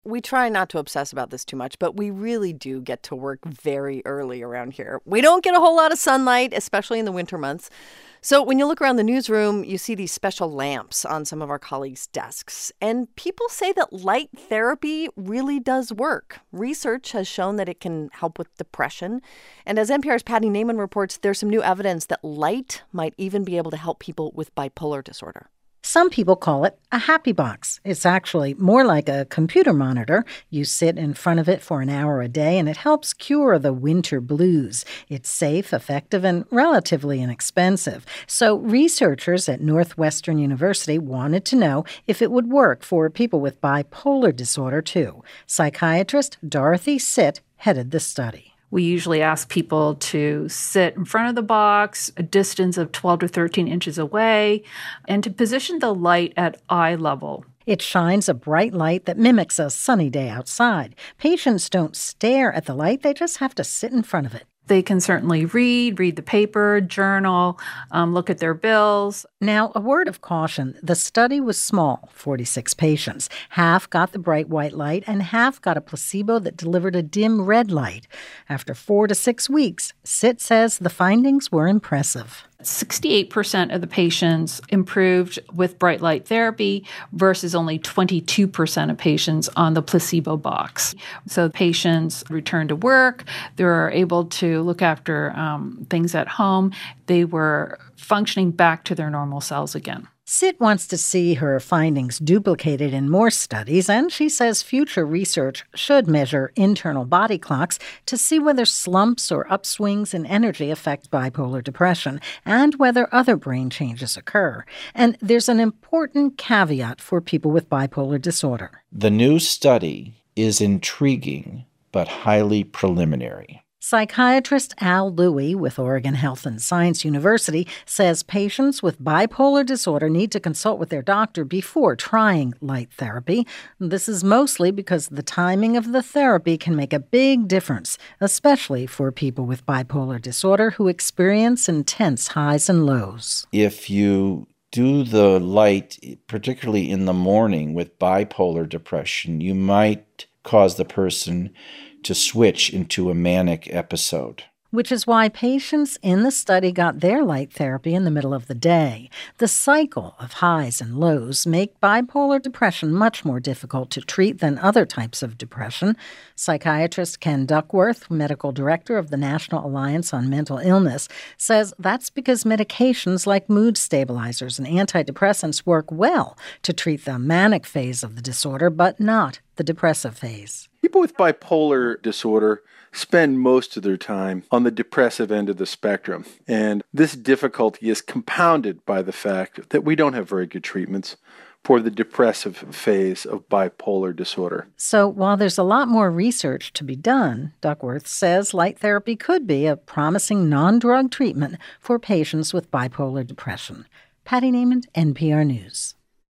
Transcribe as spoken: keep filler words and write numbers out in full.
We try not to obsess about this too much, but we really do get to work very early around here. We don't get a whole lot of sunlight, especially in the winter months. So when you look around the newsroom, you see these special lamps on some of our colleagues' desks. And people say that light therapy really does work. Research has shown that it can help with depression. And as N P R's Patty Naiman reports, there's some new evidence that light might even be able to help people with bipolar disorder. Some people call it a happy box. It's actually more like a computer monitor. You sit in front of it for an hour a day, and it helps cure the winter blues. It's safe, effective, and relatively inexpensive. So researchers at Northwestern University wanted to know if it would work for people with bipolar disorder, too. Psychiatrist Dorothy Sitt headed the study. We usually ask people to sit in front of the box, a distance of twelve to thirteen inches away, and to position the light at eye level. It shines a bright light that mimics a sunny day outside. Patients don't stare at the light, they just have to sit in front of it. They can certainly read, read the paper, journal, um, look at their bills. Now, a word of caution. The study was small, forty-six patients. Half got the bright white light and half got a placebo that delivered a dim red light. After four to six weeks, Sitt says the findings were impressive. sixty-eight percent of the patients improved with bright light therapy versus only twenty-two percent of patients on the placebo box. So patients returned to work. They were able to look after um, things at home. They were functioning back to their normal selves again. Sitt wants to see her findings duplicated in more studies, and she says future research should measure internal body clocks to see whether slumps or upswings in energy affect bipolar depression and whether other brain changes occur. And there's an important caveat for people with bipolar disorder. The new study is intriguing but highly preliminary. Psychiatrist Al Louie with Oregon Health and Science University says patients with bipolar disorder need to consult with their doctor before trying light therapy. This is mostly because the timing of the therapy can make a big difference, especially for people with bipolar disorder who experience intense highs and lows. If you do the light, particularly in the morning with bipolar depression, you might cause the person to switch into a manic episode. Which is why patients in the study got their light therapy in the middle of the day. The cycle of highs and lows make bipolar depression much more difficult to treat than other types of depression. Psychiatrist Ken Duckworth, medical director of the National Alliance on Mental Illness, says that's because medications like mood stabilizers and antidepressants work well to treat the manic phase of the disorder, but not the depressive phase. People with bipolar disorder spend most of their time on the depressive end of the spectrum. And this difficulty is compounded by the fact that we don't have very good treatments for the depressive phase of bipolar disorder. So while there's a lot more research to be done, Duckworth says light therapy could be a promising non-drug treatment for patients with bipolar depression. Patty Naiman, N P R News.